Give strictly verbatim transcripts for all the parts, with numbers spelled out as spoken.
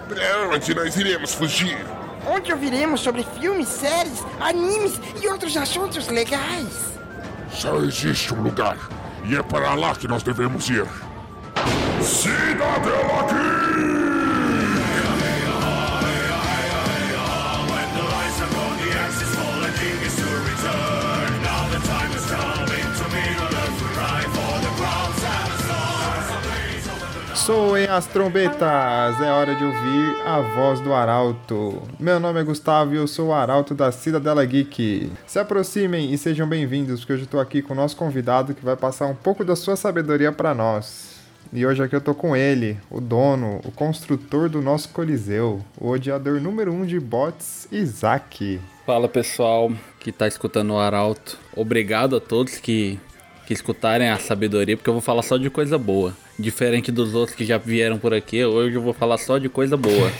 Pra onde nós iremos fugir? Onde ouviremos sobre filmes, séries, animes e outros assuntos legais. Só existe um lugar, e é para lá que nós devemos ir. Cidadela Geek! Soem as trombetas, é hora de ouvir a voz do Arauto. Meu nome é Gustavo e eu sou o Arauto da Cidadela Geek. Se aproximem e sejam bem-vindos, porque hoje eu estou aqui com o nosso convidado que vai passar um pouco da sua sabedoria para nós. E hoje aqui eu tô com ele, o dono, o construtor do nosso Coliseu, o odiador número um de bots, Isaac. Fala pessoal que tá escutando o Arauto. Obrigado a todos que, que escutarem a sabedoria, porque eu vou falar só de coisa boa. Diferente dos outros que já vieram por aqui, hoje eu vou falar só de coisa boa.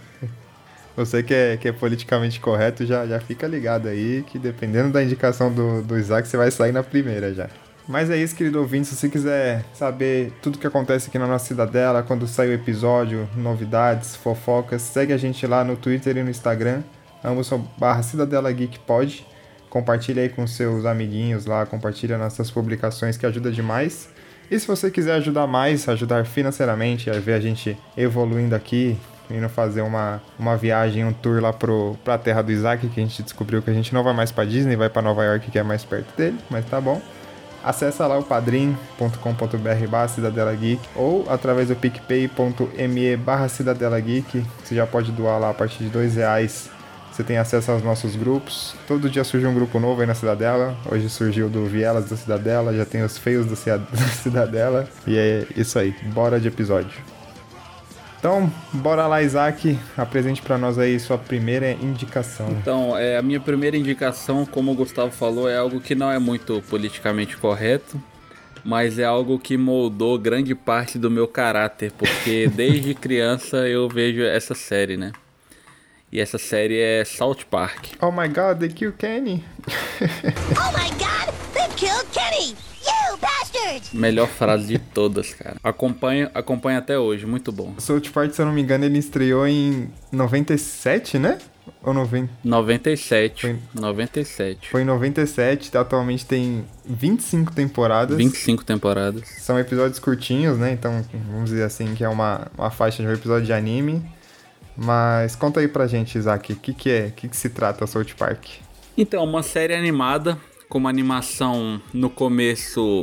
Você que é, que é politicamente correto, já, já fica ligado aí, que dependendo da indicação do, do Isaac, você vai sair na primeira já. Mas é isso, querido ouvinte, se você quiser saber tudo que acontece aqui na nossa Cidadela, quando sai o episódio, novidades, fofocas, segue a gente lá no Twitter e no Instagram, ambos são barra Cidadela Geek Pod. Compartilha aí com seus amiguinhos lá, compartilha nossas publicações que ajuda demais. E se você quiser ajudar mais, ajudar financeiramente, a ver a gente evoluindo aqui, indo fazer uma, uma viagem, um tour lá pro, pra terra do Isaac, que a gente descobriu que a gente não vai mais pra Disney, vai pra Nova York, que é mais perto dele, mas tá bom. Acessa lá o padrim ponto com ponto b r barra Cidadela Geek ou através do picpay.me barra Cidadela Geek. Você já pode doar lá a partir de dois reais. Você tem acesso aos nossos grupos. Todo dia surge um grupo novo aí na Cidadela. Hoje surgiu do Vielas da Cidadela, já tem os feios da Cidadela. E é isso aí, bora de episódio. Então, bora lá, Isaac, apresente pra nós aí sua primeira indicação. Então, é, a minha primeira indicação, como o Gustavo falou, é algo que não é muito politicamente correto, mas é algo que moldou grande parte do meu caráter, porque desde criança eu vejo essa série, né? E essa série é South Park. Oh my god, they killed Kenny! Oh my god, they killed Kenny! You bastard! Melhor frase de todas, cara. Acompanha, acompanha até hoje, muito bom. South Park, se eu não me engano, ele estreou em noventa e sete, né? Ou noventa? noventa e sete. Foi... noventa e sete. Foi em noventa e sete, atualmente tem vinte e cinco temporadas. vinte e cinco temporadas. São episódios curtinhos, né? Então, vamos dizer assim, que é uma, uma faixa de um episódio de anime. Mas conta aí pra gente, Isaac, o que que é, o que que se trata South Park? Então, uma série animada, com uma animação no começo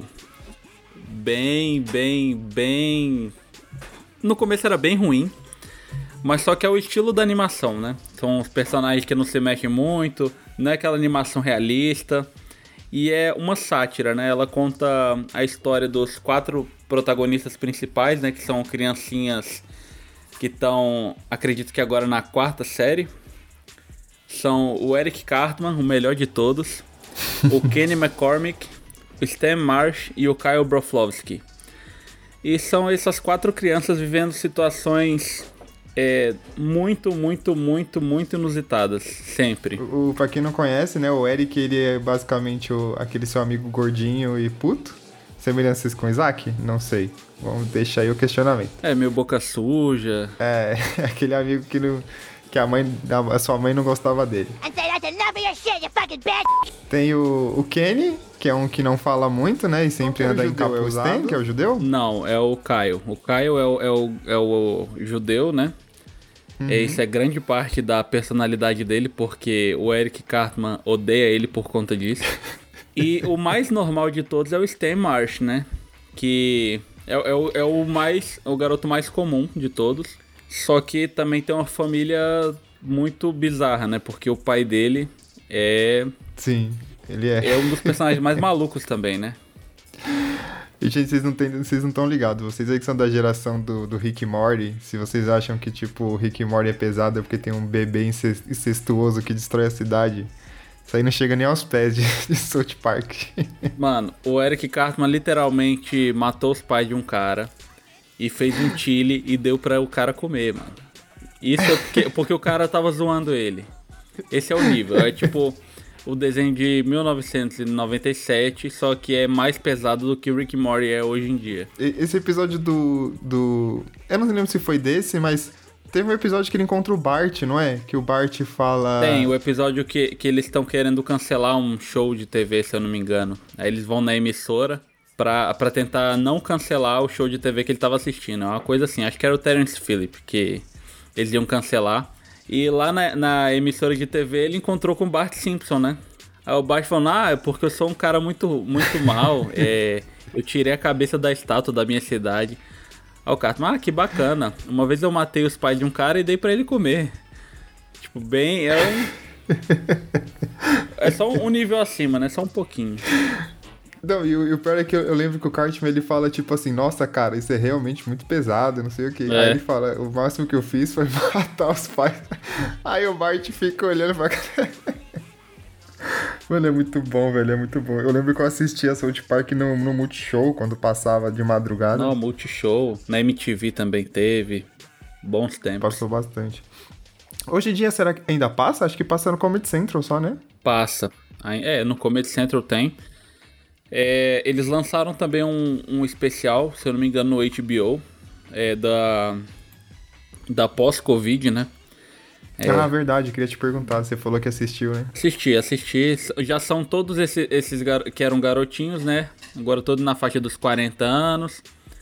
bem, bem, bem... No começo era bem ruim, mas só que é o estilo da animação, né? São os personagens que não se mexem muito, não é aquela animação realista, e é uma sátira, né? Ela conta a história dos quatro protagonistas principais, né? Que são criancinhas que estão, acredito que agora na quarta série. São o Eric Cartman, o melhor de todos, o Kenny McCormick, o Stan Marsh e o Kyle Broflovski. E são essas quatro crianças vivendo situações é, muito, muito, muito, muito inusitadas, sempre. O, pra quem não conhece, né, o Eric, ele é basicamente o, aquele seu amigo gordinho e puto. Semelhanças com o Isaac? Não sei. Vamos deixar aí o questionamento. É, meio boca suja. É, aquele amigo que, não, que a, mãe, a sua mãe não gostava dele. Tem o, o Kenny, que é um que não fala muito, né? E sempre anda em capuz. Que é o judeu? Não, é o Kyle. O Kyle é o, é o, é o judeu, né? Uhum. Isso é grande parte da personalidade dele, porque o Eric Cartman odeia ele por conta disso. E o mais normal de todos é o Stan Marsh, né? Que é, é, o, é o mais, é o garoto mais comum de todos. Só que também tem uma família muito bizarra, né? Porque o pai dele é... Sim, ele é... É um dos personagens mais malucos também, né? E, gente, vocês não tem, vocês não estão ligados. Vocês aí que são da geração do, do Rick e Morty, se vocês acham que, tipo, o Rick e Morty é pesado é porque tem um bebê incestuoso que destrói a cidade... Isso aí não chega nem aos pés de, de South Park. Mano, o Eric Cartman literalmente matou os pais de um cara e fez um chili e deu pra o cara comer, mano. Isso é porque, porque o cara tava zoando ele. Esse é o nível. É tipo o desenho de mil novecentos e noventa e sete, só que é mais pesado do que o Rick e Morty é hoje em dia. Esse episódio do... do... Eu não lembro se foi desse, mas... Teve um episódio que ele encontra o Bart, não é? Que o Bart fala... Tem, o episódio que, que eles estão querendo cancelar um show de T V, se eu não me engano. Aí eles vão na emissora pra, pra tentar não cancelar o show de T V que ele tava assistindo. É uma coisa assim, acho que era o Terence Phillip que eles iam cancelar. E lá na, na emissora de T V ele encontrou com o Bart Simpson, né? Aí o Bart falou, ah, é porque eu sou um cara muito, muito mal, é, eu tirei a cabeça da estátua da minha cidade. Aí o Cartman, ah, que bacana. Uma vez eu matei os pais de um cara e dei pra ele comer. Tipo, bem, é um... é só um nível acima, né? Só um pouquinho. Não, e o, e o pior é que eu, eu lembro que o Cartman, ele fala tipo assim, nossa, cara, isso é realmente muito pesado, não sei o que. É. Aí ele fala, o máximo que eu fiz foi matar os pais. Aí o Bart fica olhando pra cara. Mano, é muito bom, velho, é muito bom. Eu lembro que eu assistia South Park no, no Multishow, quando passava de madrugada. Não, Multishow, na M T V também teve, bons tempos. Passou bastante. Hoje em dia, será que ainda passa? Acho que passa no Comedy Central só, né? Passa, é, no Comedy Central tem. É, eles lançaram também um, um especial, se eu não me engano, no H B O, é, da, da pós-Covid, né? É. Ah, verdade, queria te perguntar, você falou que assistiu, né? Assisti, assisti, já são todos esses, esses gar... que eram garotinhos, né? Agora todos na faixa dos quarenta anos,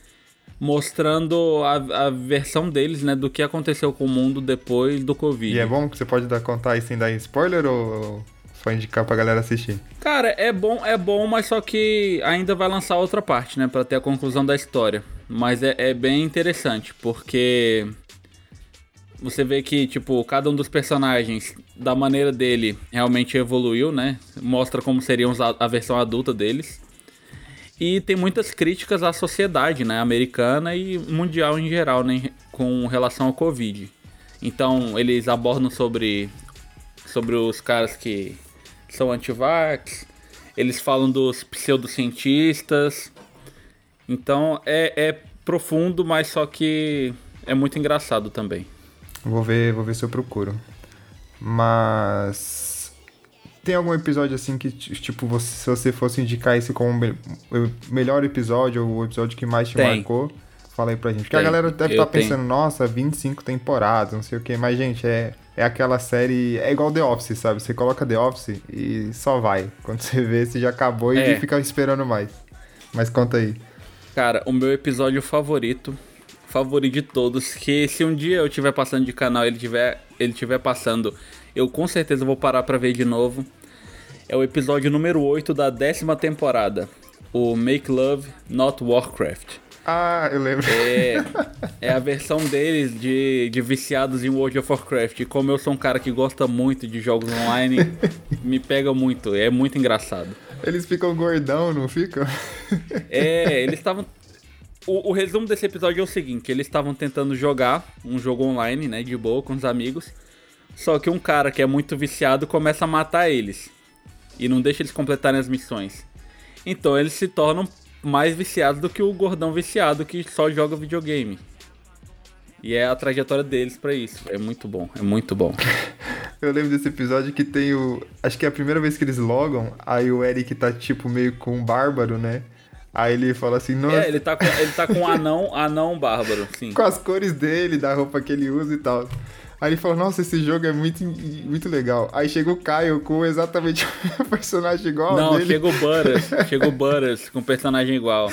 mostrando a, a versão deles, né? Do que aconteceu com o mundo depois do Covid. E é bom que você pode dar, contar aí sem dar spoiler ou só indicar pra galera assistir? Cara, é bom, é bom, mas só que ainda vai lançar outra parte, né? Pra ter a conclusão da história. Mas é, é bem interessante, porque... Você vê que, tipo, cada um dos personagens, da maneira dele, realmente evoluiu, né? Mostra como seria a versão adulta deles. E tem muitas críticas à sociedade, né? Americana e mundial em geral, né? Com relação ao Covid. Então, eles abordam sobre, sobre os caras que são anti-vax. Eles falam dos pseudocientistas. Então, é, é profundo, mas só que é muito engraçado também. Vou ver, vou ver se eu procuro. Mas... Tem algum episódio assim que, tipo, você, se você fosse indicar esse como o melhor episódio, ou o episódio que mais te tem. marcou, fala aí pra gente. Porque tem. a galera deve estar tá pensando, tenho. nossa, vinte e cinco temporadas, não sei o que. Mas, gente, é, é aquela série... É igual The Office, sabe? Você coloca The Office e só vai. Quando você vê, você já acabou é. e fica esperando mais. Mas conta aí. Cara, o meu episódio favorito... favorito de todos, que se um dia eu estiver passando de canal e ele tiver, ele tiver passando, eu com certeza vou parar pra ver de novo. É o episódio número oito da décima temporada, o Make Love Not Warcraft. Ah, eu lembro. É, é a versão deles de, de viciados em World of Warcraft. E como eu sou um cara que gosta muito de jogos online, me pega muito, é muito engraçado. Eles ficam gordão, não ficam? É, eles estavam... O, o resumo desse episódio é o seguinte, eles estavam tentando jogar um jogo online, né, de boa, com os amigos, só que um cara que é muito viciado começa a matar eles, e não deixa eles completarem as missões. Então eles se tornam mais viciados do que o gordão viciado que só joga videogame. E é a trajetória deles pra isso, é muito bom, é muito bom. Eu lembro desse episódio que tem o... Acho que é a primeira vez que eles logam, aí o Eric tá tipo meio com um bárbaro, né? Aí ele fala assim, nossa... É, ele tá com, ele tá com um anão, anão bárbaro, sim. Com as cores dele, da roupa que ele usa e tal. Aí ele falou, nossa, esse jogo é muito, muito legal. Aí chega o Caio com exatamente o personagem igual Não, dele. chega o Butters, chega o Butters com um personagem igual.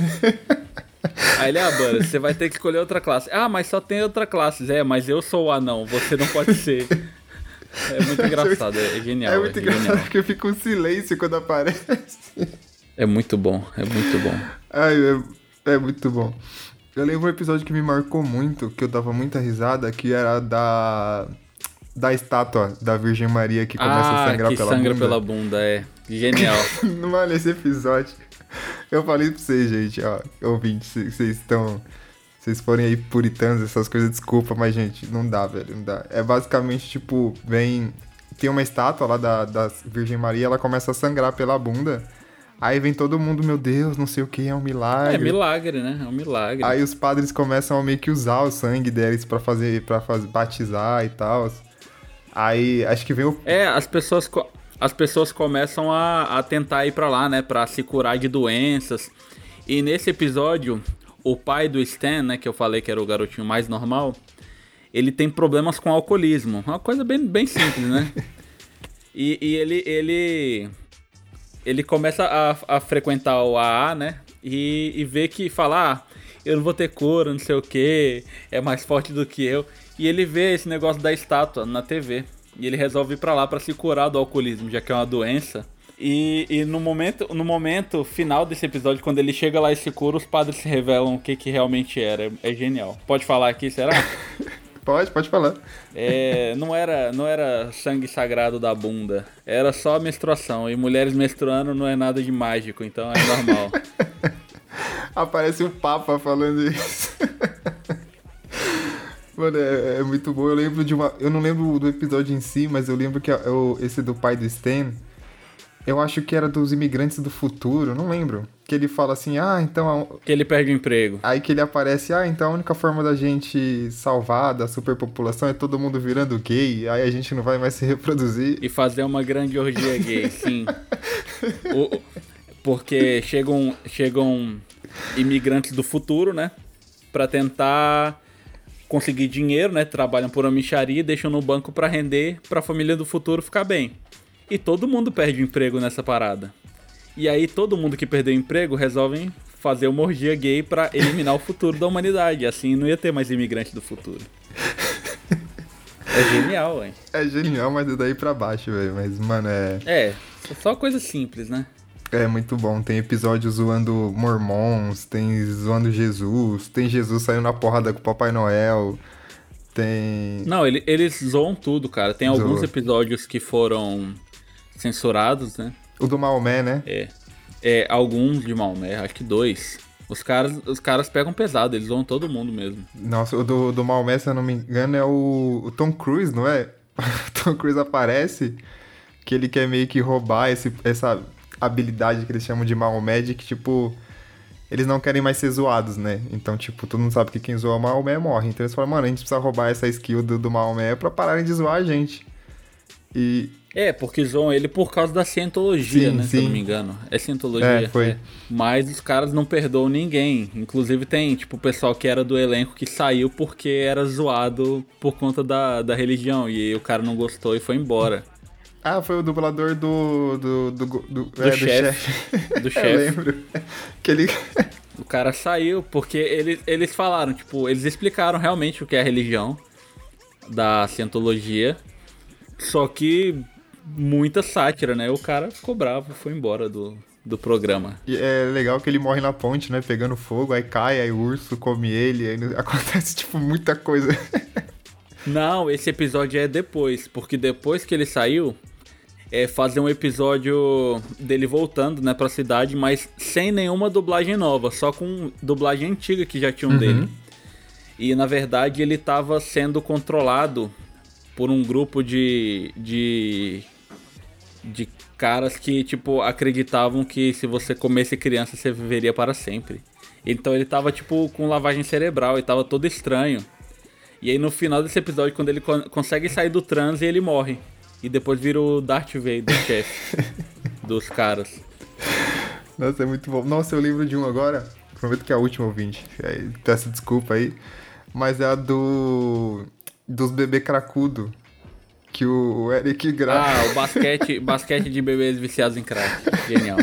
Aí ele, ah, Butters, você vai ter que escolher outra classe. Ah, mas só tem outra classe. É, mas eu sou o anão, você não pode ser. É muito engraçado, é genial. É muito é engraçado, genial. porque fica um silêncio quando aparece. É muito bom, é muito bom. Ai, é, é muito bom. Eu lembro um episódio que me marcou muito, que eu dava muita risada, que era da da estátua da Virgem Maria que começa ah, a sangrar que pela sangra bunda. pela bunda, é. Genial. Mano, esse episódio, eu falei pra vocês, gente, ó, ouvintes, vocês estão... Vocês forem aí puritanos, essas coisas, desculpa, mas, gente, não dá, velho, não dá. É basicamente, tipo, vem... Tem uma estátua lá da, da Virgem Maria, ela começa a sangrar pela bunda. Aí vem todo mundo, meu Deus, não sei o que, é um milagre. É milagre, né? É um milagre. Aí os padres começam a meio que usar o sangue deles pra fazer, pra fazer, batizar e tal. Aí, acho que vem o... É, as pessoas, as pessoas começam a, a tentar ir pra lá, né? Pra se curar de doenças. E nesse episódio, o pai do Stan, né? Que eu falei que era o garotinho mais normal... ele tem problemas com alcoolismo. Uma coisa bem, bem simples, né? E, e ele, ele, ele começa a, a frequentar o A A, né? E, e vê que fala, ah, eu não vou ter cura, não sei o que, é mais forte do que eu. E ele vê esse negócio da estátua na T V. E ele resolve ir pra lá pra se curar do alcoolismo, já que é uma doença. E, e no, momento, no momento final desse episódio, quando ele chega lá e se cura, os padres se revelam o que, que realmente era. É, é genial. Pode falar aqui, será? Pode, pode falar. É, não, era, não era sangue sagrado da bunda. Era só menstruação. E mulheres menstruando não é nada de mágico, então é normal. Aparece o Papa falando isso. Mano, é, é muito bom. Eu lembro de uma... Eu não lembro do episódio em si, mas eu lembro que eu, esse do pai do Stan... Eu acho que era dos imigrantes do futuro, não lembro. Que ele fala assim, ah, então... Que ele perde o emprego. Aí que ele aparece, ah, então a única forma da gente salvar da superpopulação é todo mundo virando gay, aí a gente não vai mais se reproduzir. E fazer uma grande orgia gay, sim. o, porque chegam, chegam imigrantes do futuro, né? Pra tentar conseguir dinheiro, né? Trabalham por uma mixaria e deixam no banco pra render pra família do futuro ficar bem. E todo mundo perde o emprego nessa parada. E aí todo mundo que perdeu o emprego resolvem fazer uma orgia gay pra eliminar o futuro da humanidade. Assim não ia ter mais imigrante do futuro. É genial, velho. É genial, mas é daí pra baixo, velho. Mas, mano, é... É, só coisa simples, né? É muito bom. Tem episódio zoando mormons, tem zoando Jesus, tem Jesus saindo na porrada com o Papai Noel... Tem... Não, ele, eles zoam tudo, cara. Tem Zoa. alguns episódios que foram censurados, né? O do Maomé, né? É. É, alguns de Maomé, acho que dois. Os caras, os caras pegam pesado, eles zoam todo mundo mesmo. Nossa, o do, do Maomé, se eu não me engano, é o, o Tom Cruise, não é? O Tom Cruise aparece que ele quer meio que roubar esse, essa habilidade que eles chamam de Maomé, de que, tipo... Eles não querem mais ser zoados, né? Então, tipo, todo mundo sabe que quem zoa o Maomé morre. Então eles falam, mano, a gente precisa roubar essa skill do, do Maomé pra pararem de zoar a gente. E... É, porque zoam ele por causa da cientologia, sim, né? Sim. Se eu não me engano. É cientologia. É, foi. É. Mas os caras não perdoam ninguém. Inclusive tem, tipo, o pessoal que era do elenco que saiu porque era zoado por conta da, da religião. E o cara não gostou e foi embora. Ah, foi o dublador do... Do, do, do, Do é, chefe. Do Do chefe. chefe. Eu lembro. Que ele... O cara saiu porque eles, eles falaram, tipo, eles explicaram realmente o que é a religião da cientologia. Só que muita sátira, né? O cara ficou bravo e foi embora do, do programa. E é legal que ele morre na ponte, né? Pegando fogo, aí cai, aí o urso come ele, aí acontece, tipo, muita coisa. Não, esse episódio é depois, porque depois que ele saiu... É fazer um episódio dele voltando, né, pra cidade, mas sem nenhuma dublagem nova, só com dublagem antiga que já tinham uhum. dele. E, na verdade, ele tava sendo controlado por um grupo de, de, de caras que, tipo, acreditavam que se você comesse criança, você viveria para sempre. Então ele tava, tipo, com lavagem cerebral e tava todo estranho. E aí, no final desse episódio, quando ele con- consegue sair do transe, ele morre. E depois vira o Darth Vader, chefe dos caras. Nossa, é muito bom. Nossa, eu lembro de um agora. Prometo que é a última, ouvinte. Peço desculpa aí. Mas é a do... Dos bebê cracudo. Que o Eric grava. Ah, o basquete, basquete de bebês viciados em crack. Genial.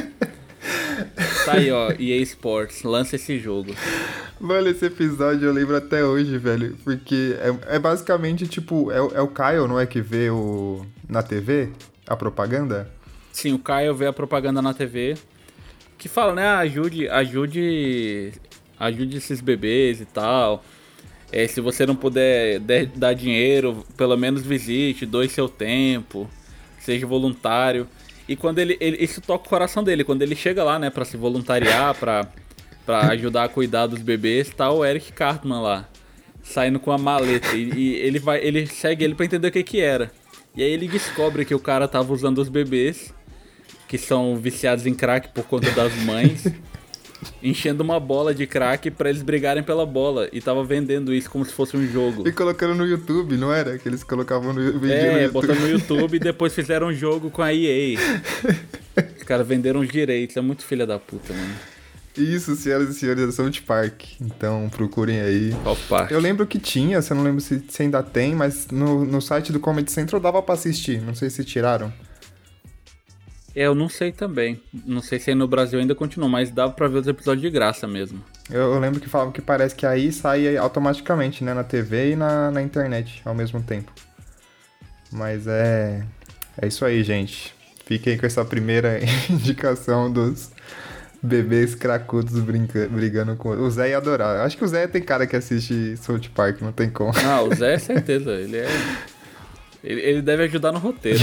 Tá aí, ó. E A Sports. Lança esse jogo. Mano, esse episódio eu lembro até hoje, velho. Porque é, é basicamente, tipo... É, é o Kyle, não é? Que vê o... Na T V? A propaganda? Sim, o Kyle vê a propaganda na T V. Que fala, né? Ajude... Ajude... Ajude esses bebês e tal. É, se você não puder de, dar dinheiro, pelo menos visite, doe seu tempo. Seja voluntário. E quando ele, ele... Isso toca o coração dele. Quando ele chega lá, né? Pra se voluntariar, pra... Pra ajudar a cuidar dos bebês, tá o Eric Cartman lá, saindo com a maleta. E, e ele vai, ele segue ele pra entender o que que era. E aí ele descobre que o cara tava usando os bebês, que são viciados em crack por conta das mães, enchendo uma bola de crack pra eles brigarem pela bola. E tava vendendo isso como se fosse um jogo. E colocando no YouTube, não era? Que eles colocavam no, vídeo é, no YouTube. botando no YouTube e depois fizeram um jogo com a E A. Os caras venderam os direitos. É muito filha da puta, mano. Isso, senhoras e senhores, é South Park. Então procurem aí. South Park. Eu lembro que tinha, se eu não lembro se, se ainda tem, mas no, no site do Comedy Central dava pra assistir. Não sei se tiraram. É, eu não sei também. Não sei se aí no Brasil ainda continua, mas dava pra ver os episódios de graça mesmo. Eu, eu lembro que falavam que parece que aí sai automaticamente, né? Na T V e na, na internet ao mesmo tempo. Mas é... É isso aí, gente. Fiquem com essa primeira indicação dos bebês cracudos brinca, brigando com... O Zé ia adorar. Acho que o Zé tem cara que assiste South Park, não tem como. Ah, o Zé é certeza. Ele é... Ele, ele deve ajudar no roteiro.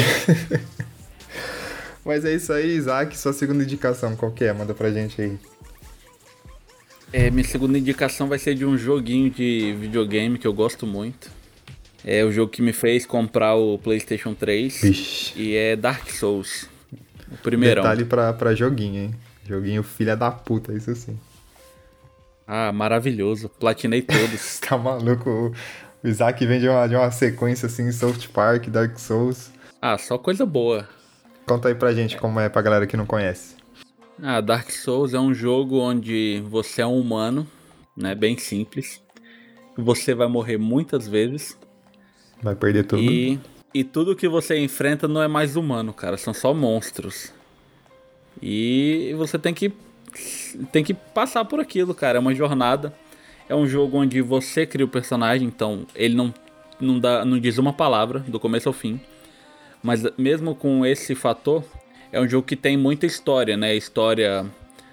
Mas é isso aí, Isaac. Sua segunda indicação, qual que é? Manda pra gente aí. É, minha segunda indicação vai ser de um joguinho de videogame que eu gosto muito. É o jogo que me fez comprar o PlayStation três. Vixe. E é Dark Souls. O primeirão. Detalhe pra, pra joguinho, hein? Joguinho filha da puta, isso sim. Ah, maravilhoso. Platinei todos. Tá maluco? O, o Isaac vem de uma, de uma sequência assim, South Park, Dark Souls. Ah, só coisa boa. Conta aí pra gente como é pra galera que não conhece. Ah, Dark Souls é um jogo onde você é um humano, né? Bem simples. Você vai morrer muitas vezes. Vai perder tudo. E, e tudo que você enfrenta não é mais humano, cara. São só monstros. E você tem que, tem que passar por aquilo, cara. É uma jornada. É um jogo onde você cria o personagem. Então ele não, não, dá, não diz uma palavra do começo ao fim. Mas mesmo com esse fator, é um jogo que tem muita história, né? História,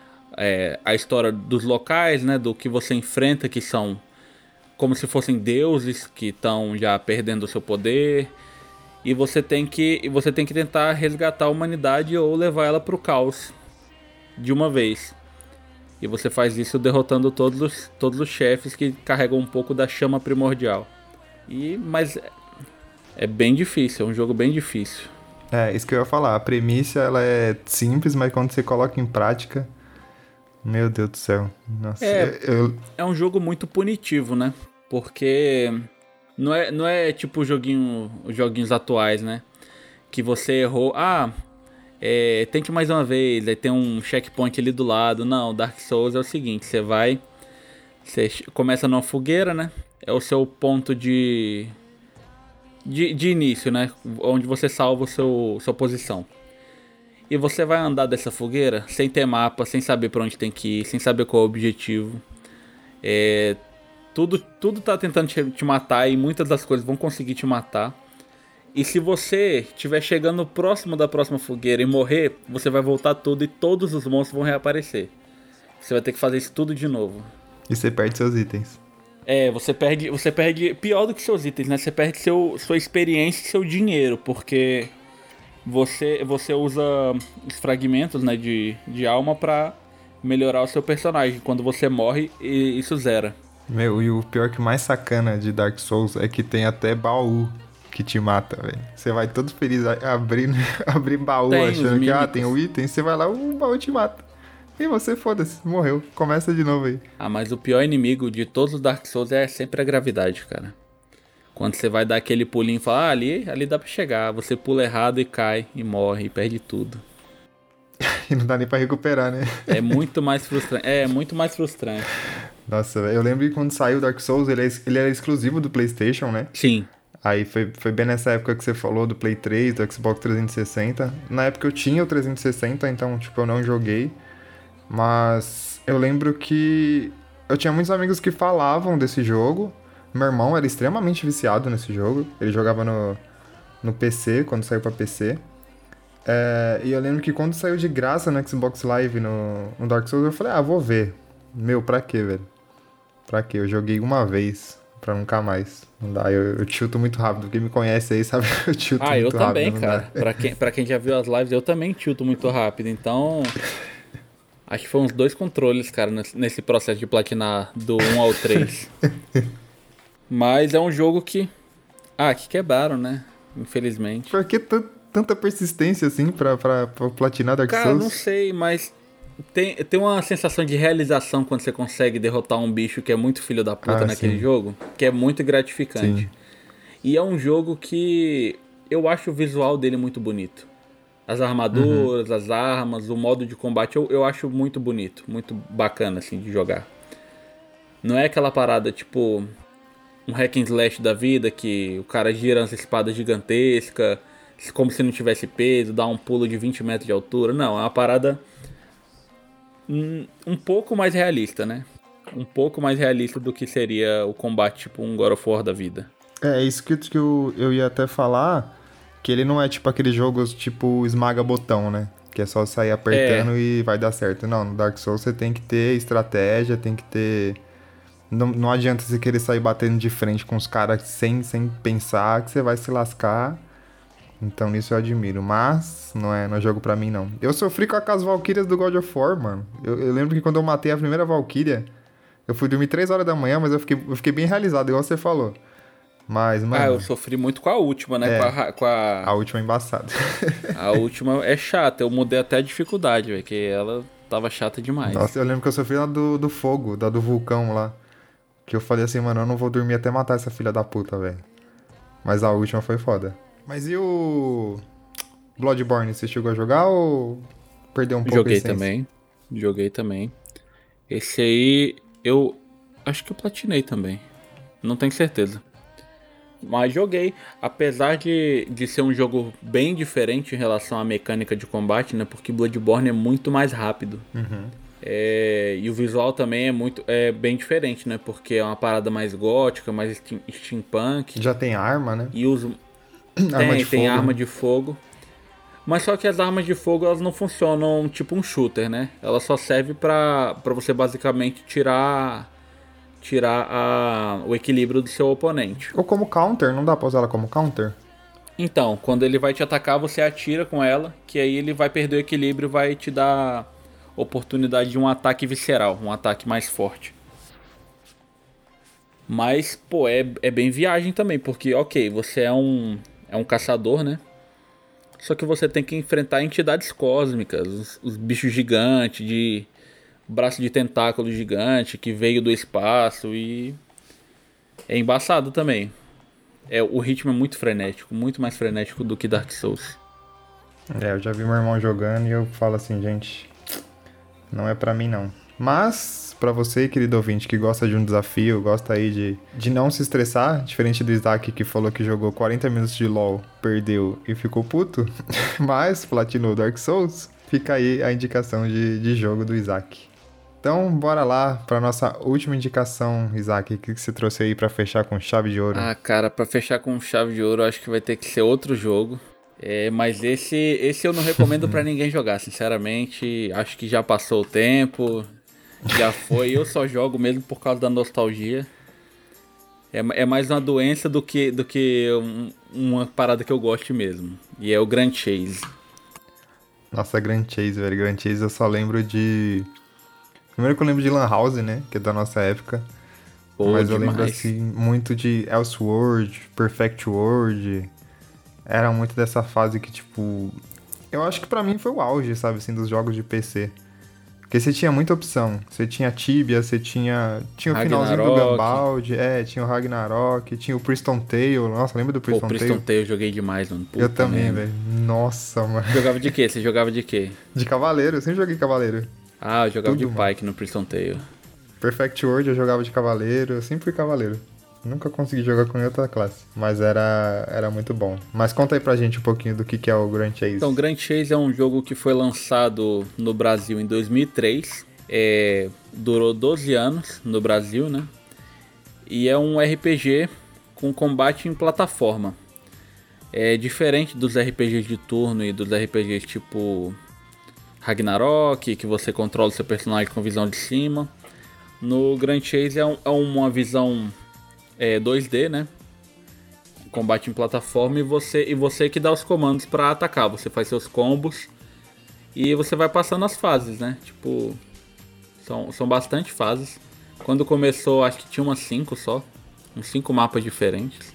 é, a história dos locais, né? Do que você enfrenta, que são como se fossem deuses que estão já perdendo o seu poder. E você tem que, você tem que tentar resgatar a humanidade ou levar ela para o caos de uma vez. E você faz isso derrotando todos os, todos os chefes que carregam um pouco da chama primordial. E, mas é bem difícil, é um jogo bem difícil. É, isso que eu ia falar. A premissa, ela é simples, mas quando você coloca em prática... Meu Deus do céu. Nossa, é, eu... é um jogo muito punitivo, né? Porque não é, não é tipo joguinho, os joguinhos atuais, né? Que você errou. Ah, é, tente mais uma vez. Aí tem um checkpoint ali do lado. Não, Dark Souls é o seguinte. Você vai... Você começa numa fogueira, né? É o seu ponto de... De, de início, né? Onde você salva o seu, sua posição. E você vai andar dessa fogueira sem ter mapa, sem saber pra onde tem que ir, sem saber qual é o objetivo. É, tudo, tudo tá tentando te, te matar e muitas das coisas vão conseguir te matar. E se você estiver chegando próximo da próxima fogueira e morrer, você vai voltar tudo e todos os monstros vão reaparecer. Você vai ter que fazer isso tudo de novo. E você perde seus itens. É, você perde, você perde pior do que seus itens, né? Você perde seu, sua experiência e seu dinheiro, porque... Você, você usa os fragmentos, né, de, de alma pra melhorar o seu personagem. Quando você morre, isso zera. Meu, e o pior que mais sacana de Dark Souls é que tem até baú que te mata, velho. Você vai todo feliz abrindo abrir baú, tem achando que ah, tem o item. Você vai lá, o baú te mata. E você, foda-se, morreu. Começa de novo aí. Ah, mas o pior inimigo de todos os Dark Souls é sempre a gravidade, cara. Quando você vai dar aquele pulinho e fala, ah, ali, ali dá pra chegar. Você pula errado e cai, e morre, e perde tudo. E não dá nem pra recuperar, né? É muito mais frustrante. É, muito mais frustrante. Nossa, velho. Eu lembro que quando saiu o Dark Souls, ele, é, ele era exclusivo do PlayStation, né? Sim. Aí foi, foi bem nessa época que você falou do Play três, do Xbox trezentos e sessenta. Na época eu tinha o trezentos e sessenta, então, tipo, eu não joguei. Mas eu lembro que eu tinha muitos amigos que falavam desse jogo. Meu irmão era extremamente viciado nesse jogo. Ele jogava no, no P C, quando saiu pra P C. É, e eu lembro que quando saiu de graça no Xbox Live, no, no Dark Souls, eu falei, ah, vou ver. Meu, pra quê, velho? Pra quê? Eu joguei uma vez, pra nunca mais. Não dá, eu, eu tilto muito rápido. Quem me conhece aí sabe que eu tilto ah, muito rápido. Ah, eu também, cara. Dá. Pra quem, pra quem já viu as lives, eu também tilto muito rápido. Então... Acho que foi uns dois controles, cara, nesse processo de platinar do um ao três. Mas é um jogo que... Ah, que quebraram, né? Infelizmente. Por que t- tanta persistência, assim, pra, pra, pra platinar Dark Cara, Souls? Cara, não sei, mas... Tem, tem uma sensação de realização quando você consegue derrotar um bicho que é muito filho da puta ah, naquele sim. jogo. Que é muito gratificante. Sim. E é um jogo que... Eu acho o visual dele muito bonito. As armaduras, uhum. as armas, o modo de combate, eu, eu acho muito bonito, muito bacana, assim, de jogar. Não é aquela parada, tipo, um hack and slash da vida, que o cara gira as espadas gigantescas, como se não tivesse peso, dá um pulo de vinte metros de altura. Não, é uma parada um, um pouco mais realista, né? Um pouco mais realista do que seria o combate, tipo, um God of War da vida. É, isso que, que eu, eu ia até falar... Que ele não é tipo aqueles jogos tipo esmaga botão, né? Que é só sair apertando é. e vai dar certo. Não, no Dark Souls você tem que ter estratégia, tem que ter... Não, não adianta você querer sair batendo de frente com os caras sem, sem pensar que você vai se lascar. Então nisso eu admiro. Mas não é, não é jogo pra mim, não. Eu sofri com as Valkyrias do God of War, mano. Eu, eu lembro que quando eu matei a primeira Valkyria, eu fui dormir três horas da manhã, mas eu fiquei, eu fiquei bem realizado, igual você falou. Mas, mano... Ah, eu sofri muito com a última, né? É, com a, com a... a última é embaçada. A última é chata. Eu mudei até a dificuldade, velho. Que ela tava chata demais. Nossa, eu lembro que eu sofri lá do, do fogo, da do vulcão lá. Que eu falei assim, mano, eu não vou dormir até matar essa filha da puta, velho. Mas a última foi foda. Mas e o... Bloodborne, você chegou a jogar ou perdeu um pouco Joguei a essência? também. Joguei também. Esse aí, eu... Acho que eu platinei também. Não tenho certeza. Mas joguei, apesar de, de ser um jogo bem diferente em relação à mecânica de combate, né? Porque Bloodborne é muito mais rápido. Uhum. É, e o visual também é muito é bem diferente, né? Porque é uma parada mais gótica, mais steam, steampunk. Já tem arma, né? E os... arma tem, de tem fogo. arma de fogo. Mas só que as armas de fogo, elas não funcionam tipo um shooter, né? Ela só serve pra, pra você basicamente tirar... tirar a, o equilíbrio do seu oponente. Ou como counter, não dá pra usar ela como counter? Então, quando ele vai te atacar, você atira com ela, que aí ele vai perder o equilíbrio e vai te dar oportunidade de um ataque visceral, um ataque mais forte. Mas, pô, é, é bem viagem também, porque, ok, você é um, é um caçador, né? Só que você tem que enfrentar entidades cósmicas, os, os bichos gigantes de... braço de tentáculo gigante que veio do espaço e é embaçado também. É, o ritmo é muito frenético, muito mais frenético do que Dark Souls. É, eu já vi meu irmão jogando e eu falo assim, gente, não é pra mim não. Mas, pra você, querido ouvinte, que gosta de um desafio, gosta aí de, de não se estressar, diferente do Isaac que falou que jogou quarenta minutos de LoL, perdeu e ficou puto, mas platinou Dark Souls, fica aí a indicação de, de jogo do Isaac. Então, bora lá pra nossa última indicação, Isaac. O que você trouxe aí pra fechar com chave de ouro? Ah, cara, pra fechar com chave de ouro, acho que vai ter que ser outro jogo. É, mas esse, esse eu não recomendo pra ninguém jogar, sinceramente. Acho que já passou o tempo, já foi. Eu só jogo mesmo por causa da nostalgia. É, é mais uma doença do que, do que um, uma parada que eu gosto mesmo. E é o Grand Chase. Nossa, Grand Chase, velho. Grand Chase eu só lembro de... Primeiro que eu lembro de Lan House, né? Que é da nossa época. Pô, mas eu demais. lembro, assim, muito de Elseworld, Perfect World. Era muito dessa fase que, tipo... Eu acho que pra mim foi o auge, sabe? Assim, dos jogos de P C. Porque você tinha muita opção. Você tinha Tibia, você tinha... Tinha o Ragnarok. finalzinho do Gambald. É, tinha o Ragnarok. Tinha o Priston Tale. Nossa, lembra do Priston Tale? Pô, Priston Tale eu joguei demais, mano. Puta eu também, velho. Nossa, mano. Jogava de quê? Você jogava de quê? De Cavaleiro. Eu sempre joguei Cavaleiro. Ah, eu jogava Tudo, de mano. Pike no Priston Tale. Perfect World eu jogava de Cavaleiro, eu sempre fui Cavaleiro. Nunca consegui jogar com outra classe, mas era, era muito bom. Mas conta aí pra gente um pouquinho do que, que é o Grand Chase. Então, Grand Chase é um jogo que foi lançado no Brasil em dois mil e três. É, durou doze anos no Brasil, né? E é um R P G com combate em plataforma. É diferente dos R P Gs de turno e dos R P Gs tipo... Ragnarok, que você controla o seu personagem com visão de cima. No Grand Chase é, um, é uma visão é, dois D, né? Combate em plataforma e você, e você que dá os comandos pra atacar. Você faz seus combos e você vai passando as fases, né? Tipo, são, são bastante fases. Quando começou, acho que tinha umas cinco só. Uns cinco mapas diferentes.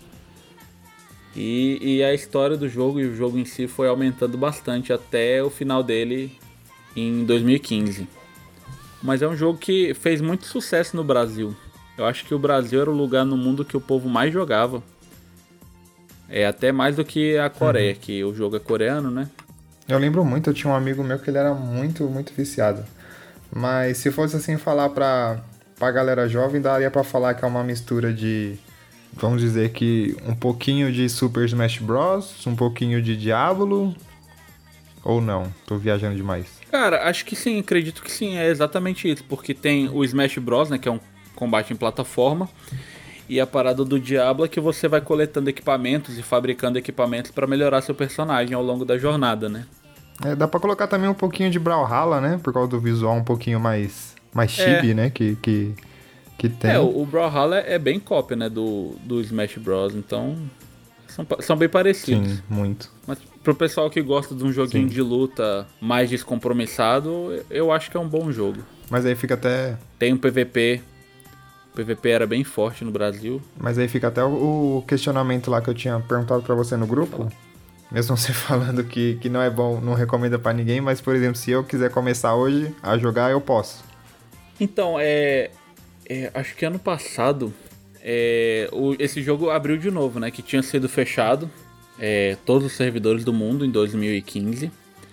E, e a história do jogo e o jogo em si foi aumentando bastante até o final dele em dois mil e quinze. Mas é um jogo que fez muito sucesso no Brasil. Eu acho que o Brasil era o lugar no mundo que o povo mais jogava. É até mais do que a Coreia, uhum. que o jogo é coreano, né? Eu lembro muito, eu tinha um amigo meu que ele era muito, muito viciado. Mas se fosse assim falar pra, pra galera jovem, daria pra falar que é uma mistura de... Vamos dizer que um pouquinho de Super Smash Bros, um pouquinho de Diablo... Ou não? Tô viajando demais. Cara, acho que sim, acredito que sim, é exatamente isso. Porque tem o Smash Bros, né, que é um combate em plataforma. E a parada do Diablo é que você vai coletando equipamentos e fabricando equipamentos pra melhorar seu personagem ao longo da jornada, né? É, dá pra colocar também um pouquinho de Brawlhalla, né? Por causa do visual um pouquinho mais, mais chibi, É. né? Que, que, que tem. É, o, o Brawlhalla é bem cópia, né, do, do Smash Bros, então são, pa- são bem parecidos. Sim, muito. Mas pro pessoal que gosta de um joguinho Sim. de luta mais descompromissado, eu acho que é um bom jogo. Mas aí fica até... Tem um P V P, o P V P era bem forte no Brasil. Mas aí fica até o, o questionamento lá que eu tinha perguntado pra você no grupo. Mesmo você falando que, que não é bom, não recomenda pra ninguém, mas, por exemplo, se eu quiser começar hoje a jogar, eu posso. Então, é, é acho que ano passado, é, o, esse jogo abriu de novo, né, que tinha sido fechado, é, todos os servidores do mundo em dois mil e quinze.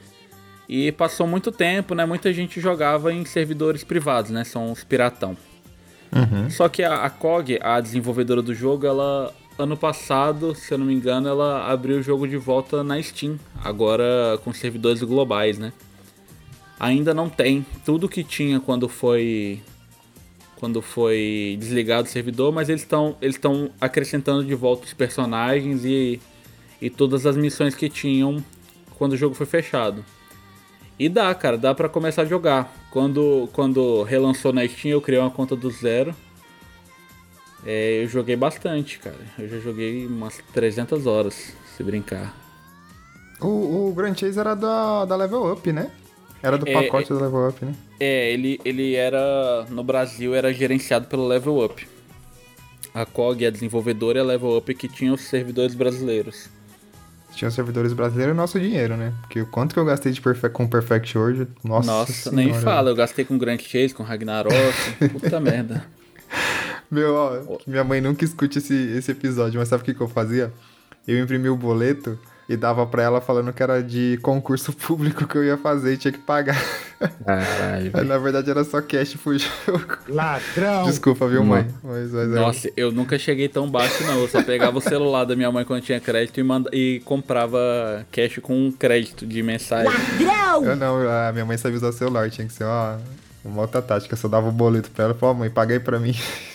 E passou muito tempo, né, muita gente jogava em servidores privados, né, são os piratão. Uhum. Só que a, a C O G, a desenvolvedora do jogo, ela... Ano passado, se eu não me engano, ela abriu o jogo de volta na Steam, agora com servidores globais, né? Ainda não tem tudo que tinha quando foi quando foi desligado o servidor, mas eles estão eles estão acrescentando de volta os personagens e, e todas as missões que tinham quando o jogo foi fechado. E dá, cara, dá pra começar a jogar. Quando, quando relançou na Steam, eu criei uma conta do zero. É, eu joguei bastante, cara. Eu já joguei umas trezentas horas, se brincar. O, o Grand Chase era da, da Level Up, né? Era do É, pacote da Level Up, né? É, ele, ele era... No Brasil, era gerenciado pelo Level Up. A C O G, a desenvolvedora, e a Level Up que tinha os servidores brasileiros. Tinha os servidores brasileiros e nosso dinheiro, né? Porque o quanto que eu gastei de Perfect, com Perfect World, nossa Nossa, senhora. nem fala. Eu gastei com Grand Chase, com Ragnarok. Puta merda. Meu, ó, que minha mãe nunca escute esse, esse episódio, mas sabe o que, que eu fazia? Eu imprimi o boleto e dava pra ela falando que era de concurso público que eu ia fazer e tinha que pagar. Caralho. Aí, na verdade era só cash pro jogo. Ladrão! Desculpa, viu, mãe? Mas, mas é- Nossa, eu nunca cheguei tão baixo, não. Eu só pegava o celular da minha mãe quando tinha crédito e, manda... e comprava cash com crédito de mensagem. Eu não, a minha mãe sabia usar celular, tinha que ser uma, uma outra tática. Eu só dava o boleto pra ela e falava, mãe, paga aí pra mim.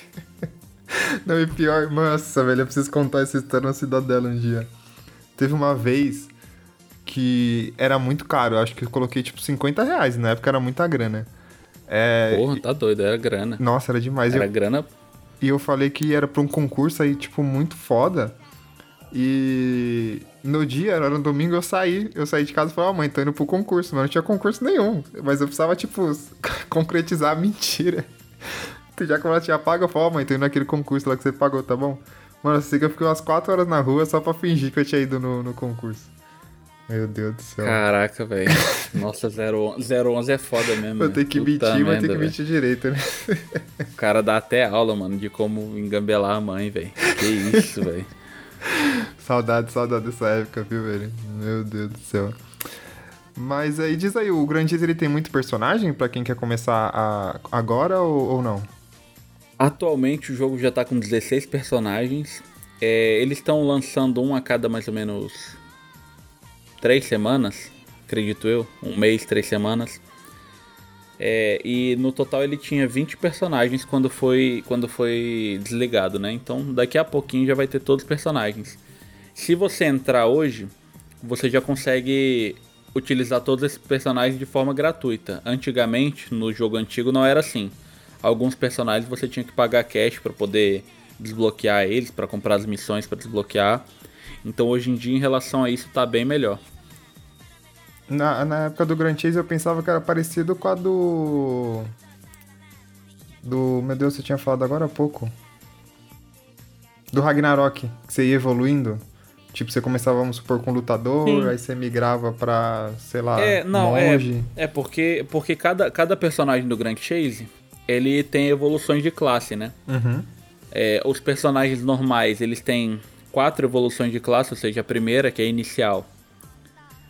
Não, e pior, nossa, velho, eu preciso contar essa história na Cidadela um dia. Teve uma vez que era muito caro, eu acho que eu coloquei tipo cinquenta reais, na época era muita grana. É, Porra, tá doido, era grana. nossa, era demais. Era Eu- grana. E eu falei que era pra um concurso aí, tipo, muito foda. E no dia, era no domingo, eu saí. Eu saí de casa e falei, ó, mãe, tô indo pro concurso. Mas não tinha concurso nenhum. Mas eu precisava, tipo, concretizar a mentira. Já que ela tinha pago, eu falei, ó, mãe, tô indo naquele concurso lá que você pagou, tá bom? Mano, eu sei que eu fiquei umas quatro horas na rua só pra fingir que eu tinha ido no, no concurso. Meu Deus do céu. Caraca, velho. Nossa, zero onze é foda mesmo. Vou né? ter que Puta mentir, vai ter merda, que velho. mentir direito, né? O cara dá até aula, mano, de como engambelar a mãe, velho. Que isso, velho. Saudade, saudade dessa época, viu, velho? Meu Deus do céu. Mas aí, diz aí, o Grand Chase, ele tem muito personagem pra quem quer começar a... agora ou, ou não? Atualmente o jogo já tá com dezesseis personagens. É, eles estão lançando um a cada mais ou menos três semanas, acredito eu. Um mês, três semanas. É, e no total ele tinha vinte personagens quando foi, quando foi desligado, né? Então daqui a pouquinho já vai ter todos os personagens. Se você entrar hoje, você já consegue utilizar todos esses personagens de forma gratuita. Antigamente, no jogo antigo, não era assim. Alguns personagens você tinha que pagar cash para poder desbloquear eles, para comprar as missões para desbloquear. Então hoje em dia, em relação a isso, tá bem melhor. Na, na época do Grand Chase eu pensava que era parecido com a do... Do... Meu Deus, você tinha falado agora há pouco. Do Ragnarok, que você ia evoluindo. Tipo, você começava, vamos supor, com lutador, Sim. aí você migrava pra, sei lá, É, não, monge. é, é porque, porque cada, cada personagem do Grand Chase, ele tem evoluções de classe, né? Uhum. É, os personagens normais, eles têm quatro evoluções de classe, ou seja, a primeira, que é inicial,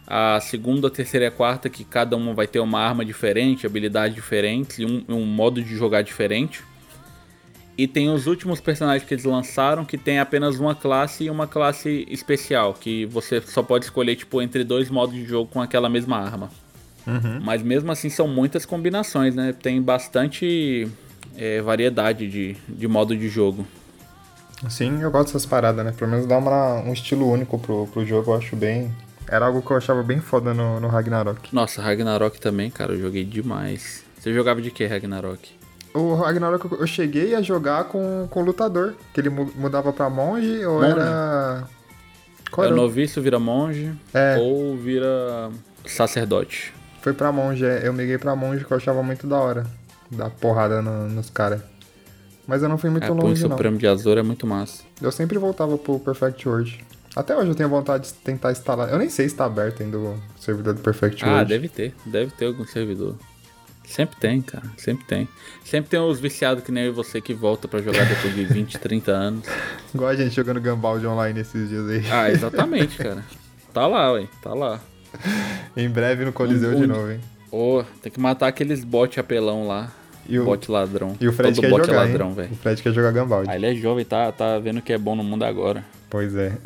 A segunda, a terceira e a quarta, que cada uma vai ter uma arma diferente, habilidade diferente e um, um modo de jogar diferente. E tem os últimos personagens que eles lançaram, que tem apenas uma classe e uma classe especial, que você só pode escolher tipo entre dois modos de jogo com aquela mesma arma. Uhum. Mas mesmo assim são muitas combinações, né? Tem bastante é, variedade de, de modo de jogo. Sim, eu gosto dessas paradas, né? Pelo menos dá uma, um estilo único pro, pro jogo, eu acho bem... Era algo que eu achava bem foda no, no Ragnarok. Nossa, Ragnarok também, cara, eu joguei demais. Você jogava de que, Ragnarok? O Ragnarok eu cheguei a jogar com, com o lutador, que ele mudava pra monge ou monge. era... Qual é era? Noviço vira monge é. ou vira sacerdote. Foi pra monge, é. Eu migrei pra monge que eu achava muito da hora. Dar porrada no, nos caras. Mas eu não fui muito é, longe, não. O não. Supremo de Azor é muito massa. Eu sempre voltava pro Perfect World. Até hoje eu tenho vontade de tentar instalar. Eu nem sei se tá aberto ainda o servidor do Perfect World. Ah, deve ter. Deve ter algum servidor. Sempre tem, cara. Sempre tem. Sempre tem os viciados que nem eu e você que volta pra jogar depois de vinte, trinta anos. Igual a gente jogando Gunbound online esses dias aí. Ah, exatamente, cara. Tá lá, ué. Tá lá. Em breve no Coliseu um, um... de novo, hein? Ô, oh, tem que matar aqueles bot apelão lá. E o bot ladrão. E o Fred Todo quer bot jogar, é ladrão, velho. O Fred quer jogar Gunbound. Ah, ele é jovem, tá, tá vendo que é bom no mundo agora. Pois é.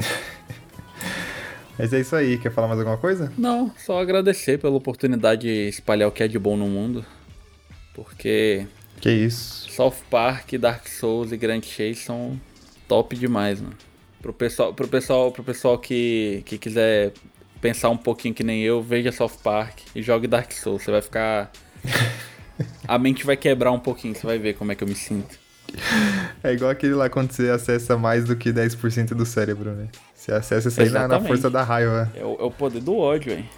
Mas é isso aí. Quer falar mais alguma coisa? Não, só agradecer pela oportunidade de espalhar o que é de bom no mundo. Porque... Que isso. South Park, Dark Souls e Grand Chase são top demais, mano. Pro pessoal, pro pessoal, pro pessoal que, que quiser pensar um pouquinho que nem eu, veja South Park e jogue Dark Souls. Você vai ficar... A mente vai quebrar um pouquinho, você vai ver como é que eu me sinto. É igual aquele lá quando você acessa mais do que dez por cento do cérebro, né? Você acessa isso aí na, na força da raiva. É o, é o poder do ódio, hein?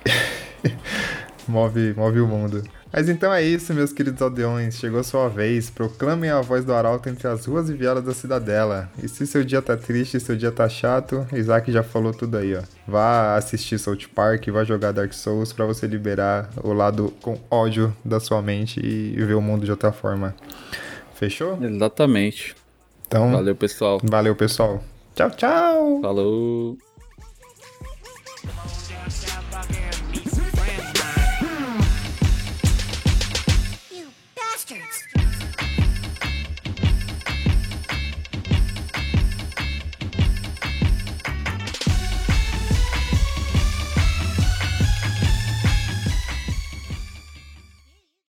move, move o mundo. Mas então é isso, meus queridos aldeões. Chegou sua vez. Proclamem a voz do arauto entre as ruas e vielas da cidadela. E se seu dia tá triste, seu dia tá chato, Isaac já falou tudo aí, ó. Vá assistir South Park, vá jogar Dark Souls pra você liberar o lado com ódio da sua mente e ver o mundo de outra forma. Fechou? Exatamente. Então, valeu, pessoal. Valeu, pessoal. Tchau, tchau. Falou.